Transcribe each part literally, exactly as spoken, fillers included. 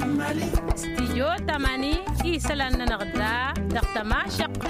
استديو تماني إيسلان نغدا دقتما شق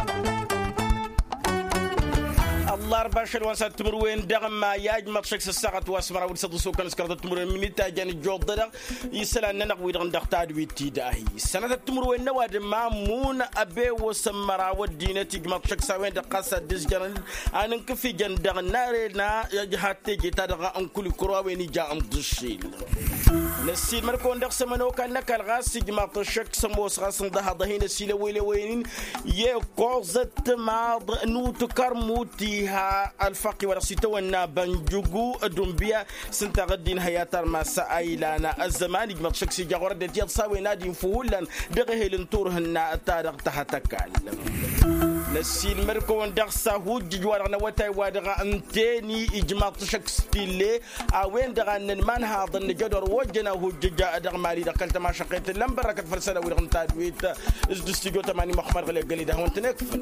الله رباشر وانسات تمروين دغم ما ياج ما تشكس الساعة واسمرا ولسد سوق كان سكرت تمروين منيتا جاني جود دغ يسلان ننق ويدغن دختاد ويتي داهي سنة تمروين نواد مامون أبي وسمرا ودينة تجمع تشكس وين دقاسة ديس جان أنا كفي جان دغ نارنا يجهاتي جتا دغ أنكل كروا وين جا أمدشيل نسيل مركون دغ سمنو كان نكال غاس جمع تشكس موس غاس ده ضهين السيل ويل وين يقوزت ما نوت كرموتي ها الفقي ورسيتو النا بنجوجو دمبيا سنتغدين هياتر ما سايلانا الزمان يجمع شخصي جاورد ديال صاوي نادي فولان دغه لنتورهن تارق تحتكال نسيل مركون دغسا هوج جوارنا وتاي وادغا انتيني اجماع شخص تيلي اوين دغا من هذا النجدر وجنا هوج جا دغ مالي دخلت ما شقيت لمبركت فرسله ورغن تادويت استوديو ثمانية محمد غلي قلي ده وانت نكفل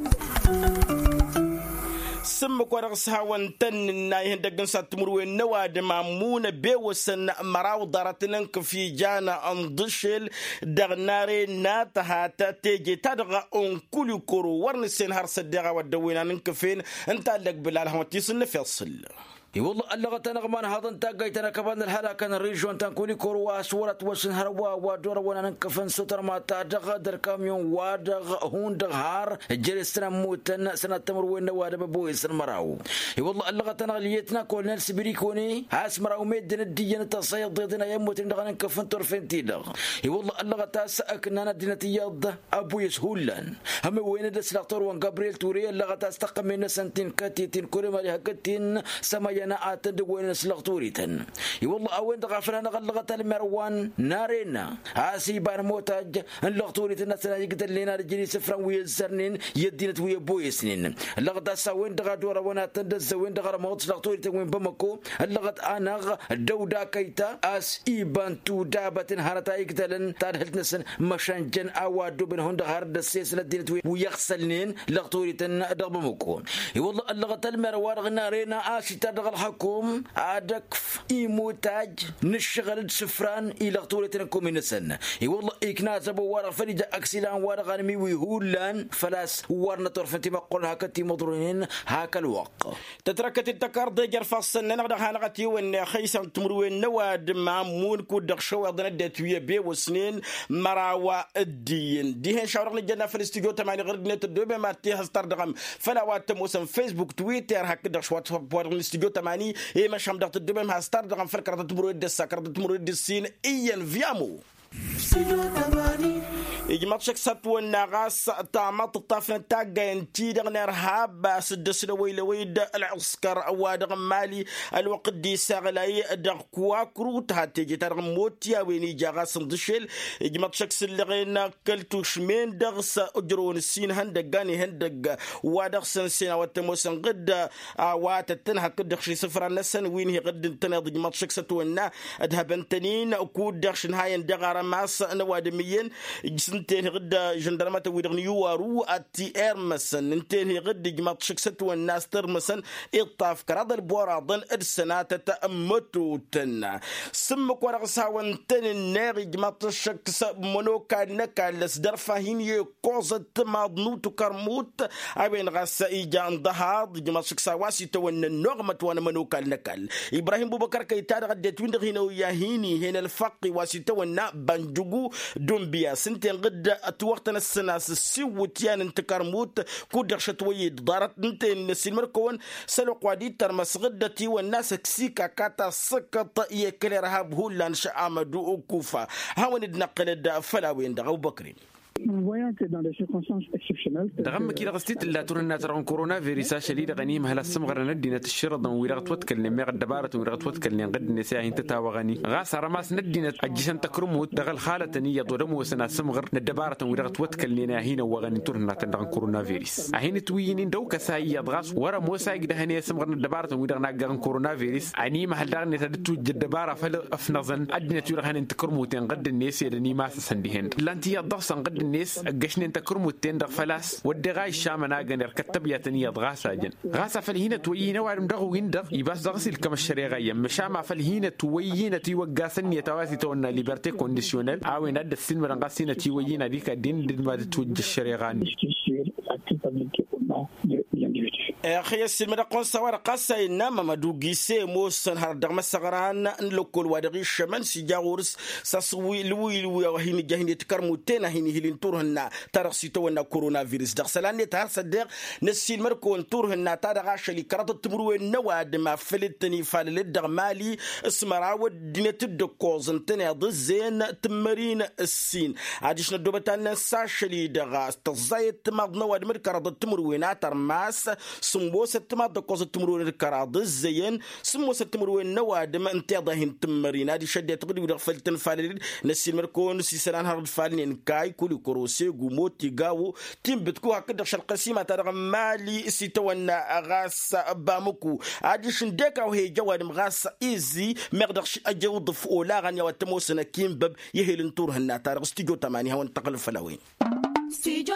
سمك ورغسها وانتن النايهن دقن ساتمرو النواد مامون بيوسن مراو دارتنك في جانا اندشل دغناري ناتها تتيجي تدغى ان كل كرو ورنسين هرس الدغا ودوينا ننكفين انت لك بالله وتيسن فيصل اي والله اللغة نغمان هذا انت قايتنا كمان الهلا كان الريجون تنكوني كروا سورة وسن هروا ودور وانا نكفن ستر ما تدغ در كاميون وادغ هون دغهار جريستنا موتن سنة تمر وين واد ببويس المراو اي والله اللغة نغليتنا كولنيل سبريكوني هاس مراو ميدن الدين تصيد ضدنا يموت دغ نكفن طرفين تيدغ اي والله اللغة تاسكنا ندينا تياض ابو يسهولن هم وين دسلاطور وان جابريل توري اللغة تستقم من سنتين كاتيتين كوري مالي هكتين سما أنا أعتقد وين سلطوريتن والله أوين دغفرنا غلغت المروان نارينا عاسي بان موتاج اللغطوريتن سنة يقدر لنا رجلي سفرا ويزرنين يدينت ويا بويسنين اللغط سوين دغدور وانا تندز وين دغر موت سلطوريتن وين بمكو اللغط أنا دودا كيتا أس إيبان تو دابة هرتا يقدرن تارهلت نسن مشانجن أوادو بن هون دغر دسيس لدينت ويغسلنين لغطوريتن دغبمكو والله اللغط المروان غنارينا عاسي تدغ الحكوم عادكف إيموتاج نشغل سفران إلى طولتنكم من السنة والله إكناسب ورق فريد أكسلان ورق غنمي ويهولان فلاس ورنا طرفتي مقول هكتي مضرين هاك الوقت تتركت التكارد جرف السنة نغدا هانغتي وإن خيسا تمروين نواد مامون كود شو ضندت ويا بي وسنين مراوا الدين دي هن شاورق لجنة في الاستوديو تماني غير نت الدوبي ما تيها ستاردغم فلاوات موسم فيسبوك تويتر هكذا شوات بور الاستوديو تماني إيه مش هم دقت الدوبي ما ستاردغم فكرة تمروين دسا كرة تمروين دسين إيان فيامو إجماع شخصات والنغاس تعمط الطافن تاجا ينتي دغنا إرهاب سدس لويل ويد العسكر أوادغ مالي الوقت دي ساغلاي دغ كواكرو تهاتيجي ترغ موتيا ويني جاغاس مدشل إجماع شخص اللي غينا كلتوش من دغس أجرون السين هندقاني هندق وادغ سنسين واتموسن قد واتتنها قد خشي سفر النسن ويني قد تناض إجماع شخصات والنا أدهبنتنين أكود دغش نهاين دغار ماس نوادميين سنتين غدا جندرمات ويدغني يوارو اتي ار مسن ننتين غدا جماعة شكست والناس ترمسن اطاف كراد البوراضن السنات تأمتو تنا سمك ورغسا وانتن النار جماعة الشكس منوكا نكا لسدر فاهين يقوزت ماضنوتو كرموت عبين غسا ايجان ضهاد جماعة شكسا واسي توان النغمة وانا منوكا نكال إبراهيم بوبكر كيتار غدا تويندغ هنا وياهيني هنا الفقي واسي توان بانجوغو دمبيا سنتين غد اتوقتنا السناس السيوتيان انتكرموت كودر شتويد دارت نتين نسيمركون سلوق وادي ترمس غدتي والناس كسيكا كاتا سقط يكرر هاب هولان شامدو كوفا هاون نقل الدا فلاوين دغو بكرين دغم كي غستيت لا تورنا ترون كورونا فيروس شديد غنيم هلا السمغر ندينا الشرط ويرغت وتكلم مغ دبارة ويرغت وتكلم غد نساء انت تاوغني غاس رماس ندينا اجشن تكرموت دغل خاله نيه ضرم وسنا سمغر ندبارة ويرغت وتكلم هنا وغني تورنا تندغ كورونا فيروس اهين تويين دو كساي غاس ورا موسى دهني سمغر ندبارة ويرغنا غن كورونا فيروس اني ما هلدغني تدتو جدبارة فل افنزن ادنا تورغن تكرموت غد الناس يدني ما سندهن لانتي ضفسن غد قد الناس قشن تكرم التين دغ فلاس ودغا الشام ناغنر كتب ياتني غاسا جن غاسا فالهينا توينا وعلم دغ وين دغ يباس دغسل كما الشريعه يم شام فالهينا توينا تي وغاسن يتواسي تونا ليبرتي كونديسيونيل او ان اد السن مرغاسينا تي وينا ديك دين دين ما توج الشريعه أخي السلمة قون سوار قصة إنما ما دوجيسي موسن هردغ مسغران نلقول ودغي الشمن سيجاورس ساسوي لوي لوي وهين جاهين يتكرمو تينا هين هلين تورهنا ترخصي تونا كورونا فيروس دغسلان يتهر صدق نسيل مركون تورهنا تدغاش اللي كرات التمرو النواد ما فلتني فالدغ مالي اسمراود دينة الدكوز انتني ضزين تمرين السين عادش ندوبتان ساش اللي دغاس تزايد تمض نواد مركرات التمرو ناتر ماس سمو ستما دقوز التمرون الكراد الزين سمو ستمرون نواد ما انتظاهن تمرين هذه شدة تقدر يغفل تنفالين نسي المركون سيسران هرب فالين كاي كل كروسي قموت تيغاو تيم بتكو هكذا شرق سيما ترغم مالي سيتوانا غاس بامكو هذه شندكا وهي جواد مغاس ايزي مغدقش اجود فؤولا غنيا واتموسنا كيم بب يهيلن تورهنا تارغ ستيجو تماني هون تقل فلاوين ستيجو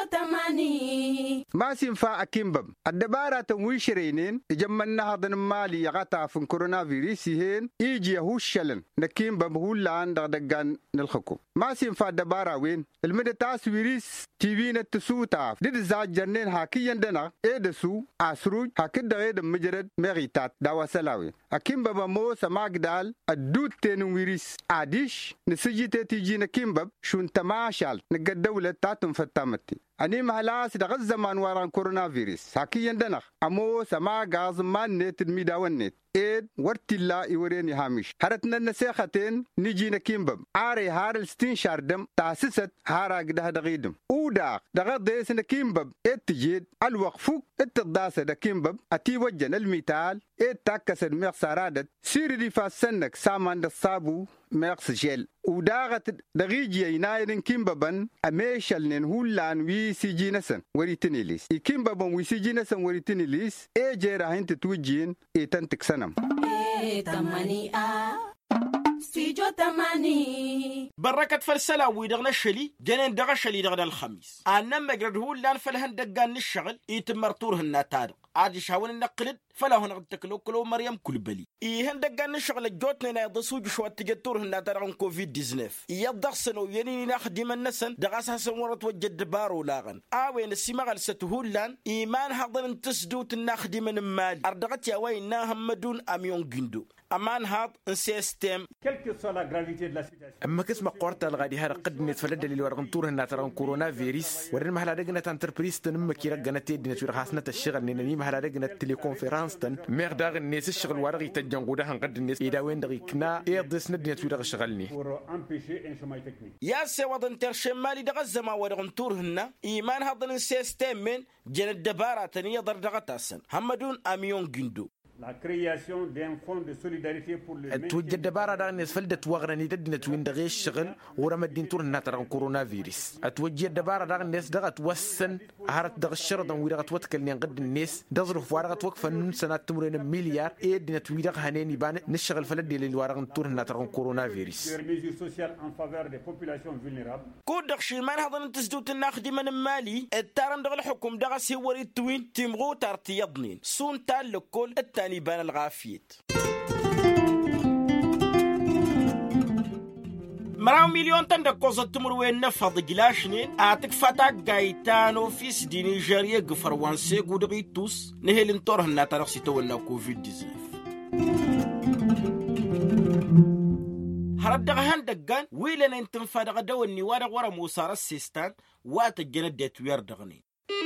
تماني ما سينفع أكيمبم الدبارة تمويشرينين يجمعنا هذا المالي يغطى في كورونا فيروس هين يجي هو الشلن نكيمبم هو اللي عند دقان نلخكم ما سينفع الدبارة وين المدى تاس فيروس تيفين التسو تاف دي زاد جنين هاكي يندنا ايدسو اسروج هكذا غير مجرد مغيتات داوا سلاوي أكيمبم مو سماك دال الدود تنو فيروس عاديش نسجي تيجي نكيمبم شون تماشال نقد دولة تاتم فتامتي أني مهلاس دغ الزمان واران كورونا فيروس هاكي يندنا أمو سما غاز مان نت الميداون نت إيد ورتلا يوريني هامش هرتنا النسيختين نيجي نكيمبم عاري هارل ستين شاردم تاسست هارا قده دغيدم ودا دغ ديس نكيمبم إيد تجيد الوقفوك التقداس دكيمبم أتي وجن الميتال إيد تاكس المغسارادت سيري دي فاسنك سامان الصابو مغس جيل وداغت دغيجي ينايرن كيمببن أميشل ننهولان وي سيجي نسن وريتني ليس كيمببن وي سيجي نسن وريتني ليس إيه جيرا هنت توجين إيه تنتك سنم إيه تماني آه ستيجو تماني بركة فرسلا ويدغنا الشلي جنين دغا شلي دغنا الخميس أنا مجرد هو لان فلهن دقان الشغل يتمر طورهن تارق عادي شاون النقلد فلا هون غتكلو كلو مريم كل بلي إيهن دقان الشغل جوتنا يضسو جشوة تجتورهن تارق كوفيد تسعة عشر يضخسنو يني نخدم النسن دغاسها سمورت وجد بارو لاغن آوين السماغل ستهولان إيمان حضن تسدوت النخدم المالي أردغت يا وين ناهم مدون أميون جندو أمان هاد سيستم أما كسم قوارتا الغادي هذا قد نتفلد اللي ورغم طورهن تارق كورونا فيروس ورن مهلا دقنا تنتربريس تنم كيرا قنا تيدنا تشوير خاصنا الشغل نيني مهلا دقنا التليكونفرنس تن ميغ داغ الناس الشغل ورغي تجنقودا هنقد الناس إذا وين دغي كنا إيضس ندنا تشوير شغلني يا سواد ترشمالي دغ الزما ورغم طورهن إيمان هاد سيستم من جن الدبارة تنيا در دغتاسن همدون أميون جندو La création d'un fonds de solidarité pour les توجد دبارة دان نسفلدت وغرني تدنا توين دغي الشغل ورا الدين تور ناتران كورونا فيروس اتوجد دبارة دان الناس دغت وسن هارت دغ الشرط ويرا توتكل نقد الناس دظرف ورا توقف سنه تمرين مليار ايدنا تويدا هنيني بان نشغل فلد اللي ورا تور ناتران كورونا فيروس كود دغشي مان هضن تسدوت الناخدم من مالي التارم دغ الحكم دغ سيوري التوين تيمغو ترتيضنين سون تال لكل التاني بان الغافيت مراو مليون تن دكوزة تمروين نفض جلاشنين آتك فتاك غايتانو فيس دي نيجيريا غفروانسي قودغي توس نهيل انتورهن ناترخسي تونا كوفيد تسعة عشر هرد دغهان دقان ويلن انتن فادغ دوني وادغ ورا موسار السيستان واتجنا ديتوير دغنين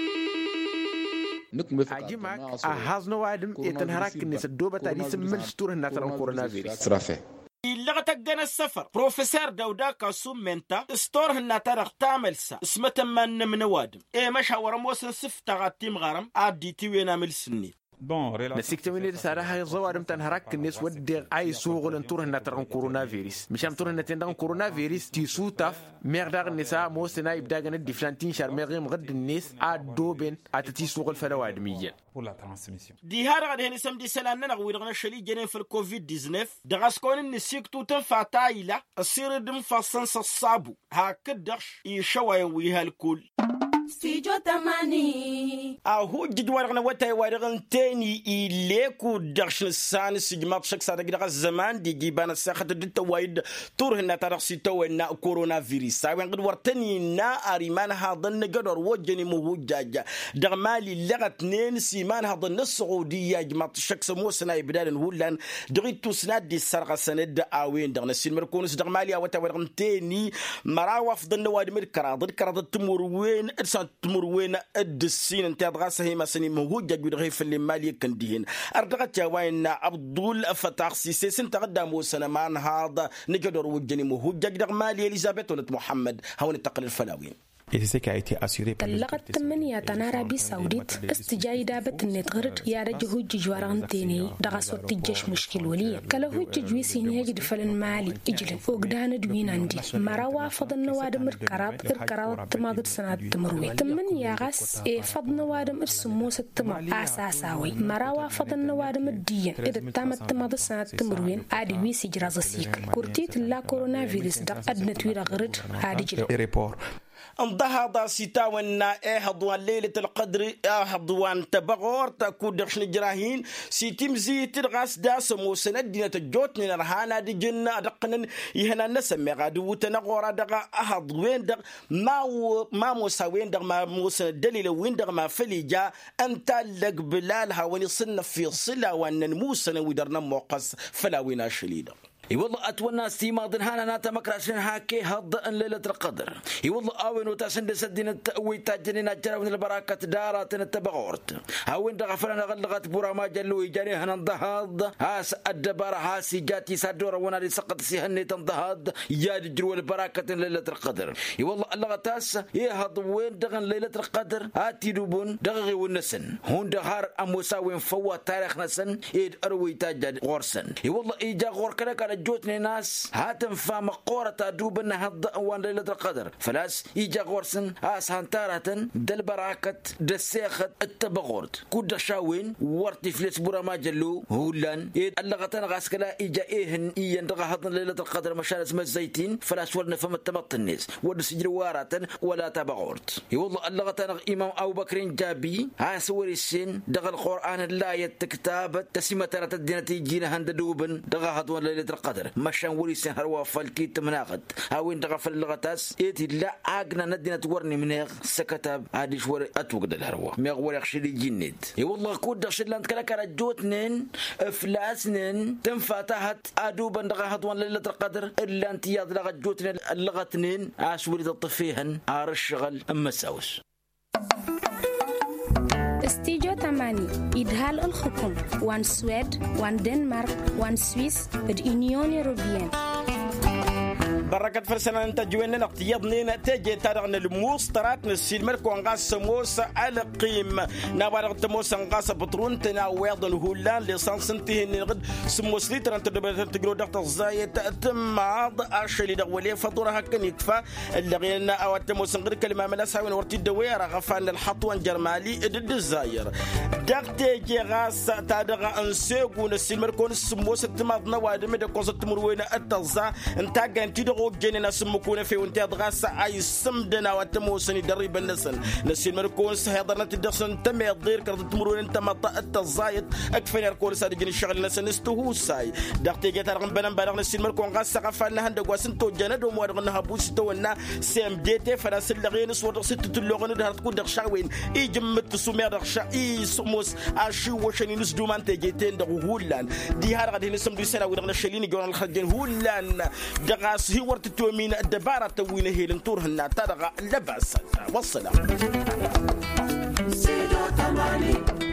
عجيمك أهازنا وادم يتنهرك الناس الدوبة تاني سمل ستور الناتران كورونا فيروس اللغة تجنا السفر بروفيسور داودا كاسوم منتا استور الناترخ تعمل سا اسمه من من وادم إيه مش هورم وصل سف تغطي مغرم عادي تيوينا مل سنين نسيكتميني رسالة الزوارم تنهرك الناس ودي أي سوق لنطور هنا ترون كورونا فيروس مشان طور هنا تندون كورونا فيروس تيسو تاف ميرداغ النساء موسنا يبدأ جن الدفلانتين شهر مغيم غد الناس عدوبين عتتيسوق الفلوات مية دي هذا غد هني سمدي سلام ننا غويرنا شلي جنين في الكوفيد تسعطاشر دغاس كون النسيك توتن فاتايلا السير دم فاسن صابو هكدش يشوي ويها الكل Studio Tamani. أهو جدوارنا وتاي وارغن تاني إليكو درش السان سجمات شك سادة قدر الزمان دي جيبان الساخة دتا وايد طور هنا ترخصي توينا كورونا فيروس ساوين قد ورتني نا أريمان هذن قدر وجني موجاجة دغمالي لغت نين سيمان هذن السعودية جمات شك سموسنا يبدال هولان دغيتو سناد دي سرقة سند آوين دغنا السين مركونس دغمالي وتاي وارغن تاني مراوف ضن واد مركرا ضد كرا تمور وين تمر وين الدسين انت ادغاسه هي مسني موجود جدغي في المالي كندين اردغت وين عبد الفتاح سيسي سنت قدامو سنمان هذا نقدر وجني موجود جدغ مالي اليزابيث ولد محمد هون التقل الفلاوين طلقت تمنية عربي سعوديت استجاي دابت النتغرد يا رجهو جواران تاني دغاسوت الجيش مشكل ولي كلهو جويسين يجد فلن مالي اجل وقدان دوين عندي مراوا فضن وادم الكرات الكرات تماغد سنات تمروي تمنية غاس اي فضن وادم السموس التمر اساساوي مراوا فضن وادم الدين اذا تامت تماغد سنات تمروين عادي ويسي جرازسيك كورتيت لا كورونا فيروس دق ادنتوير غرد عادي جل انضهض سيتاونا اهضوان ليلة القدر اهضوان تبغور تاكو درش نجراهين سيتم زيت الغاس داس موسنا دينة الجوت نرهانا دي جنة دقنا يهنا نسمي غادو تنغورا دغا اهضوين دغ ما و ما موساوين دغ ما موسنا دليل وين دغ ما فليجا انت لق بلالها ونصنا في صلة وان موسنا ودرنا موقس فلا وينا شليدا يوالله أتونا استيماضن هانا ناتا مكراسين هاكي هضا ليلة القدر يوالله آوين وتاسند سدين التأوي تاجنين أجراون البراكة دارات التبغورت هاوين دغفرنا غلغات بورا ما جلو يجاني هنا انضهاد هاس الدبار هاسي جاتي سادورا ونالي سقط سيهني تنضهاد ياد جروا البراكة ليلة القدر يوالله اللغتاس يهض وين دغن ليلة القدر هاتي دوبون دغغي ونسن هون دغار أموساوين فوا تاريخ نسن يد أروي تاجد غورسن يوالله إيجا غور كنك جوتني ناس هاتم فام قورة دوبنا هضا وان ليلة القدر فلاس يجا غورسن آس هانتارة دل براكة دسيخة التبغورت كود شاوين ورتي فلس برا ما جلو هولان إيه اللغتان غاسكلا إيجا إيهن إيان دغا هضا ليلة القدر مشان اسم الزيتين فلاس ورنا فم التمطنيس ورد سجروارة ولا تبغورت يوالله اللغتان إمام أبو بكر جابي هاس ورسين دغا القرآن لا يتكتابت تسمى ترى الدينة جينا هند دوبن دغا هضا ليلة القدر مشان وليسن هروا فالكيت مناقد هاوين دغفل اللغتاس إيتي لا عاقنا ندينا تورني منيغ سكتاب عادي شوار أتوقد الهروا ميغ وريق شدي جنيد اي والله كود دغشلان كلاك رجوتنين افلاسنين تنفاتحت ادوبا دغا هدوان ليلة القدر الا انتياض لغا جوتنين اللغتنين عاشوري تطفيهن عار الشغل اما ساوس استيجو تماني إدهال الحكم وان سويد وان دنمارك وان سويس اليونيون أوروبيين بركة فرسنا أنت جوينا نقتيضني نتاجي تارغنا الموس تراتنا السيلمرك وانغاس موس على قيم نبارغ تموس انغاس بطرون تناويض هولان لسانس انتهي نغد سموس ليتر انت دبرت تقرو دقت الزايد تماض اشلي دغولي فطورها كن يكفى اللي غينا او تموس غير كلمه ملاساوين ورتي الدويره غفان الحطوان جرمالي ضد الزاير دقتي جي غاس تادغ انسيغون السيلمركون سموس تماض نواد مد كونسبت مروينا التزا انت غنتي وجننا سمكونا في وانت ضغاس اي سمدنا وتموسني دريب النسن نسين مركون سهضرنا تدخسن تم يضير كرت تمرون انت مطا التزايد اكفن يركون سادجن الشغل نسن استهو ساي دقتي جت رغم بنن بلغ نسين مركون غاس قفلنا هندق وسنتو جندو مورغنا هبوس تونا سي ام دي تي فراس لغين صور ست تلوغن دهر تكون دخشاوين اي جمت سومير دخشا اي سموس اشي وشني نس دومان تجيتين دغ هولان دي هار غادي نسم دي سنه ودغنا شليني جون الخجن هولان دغاس هي ورت تومين الدبارة توينه هي لنطورهن ترغى لباس والسلام.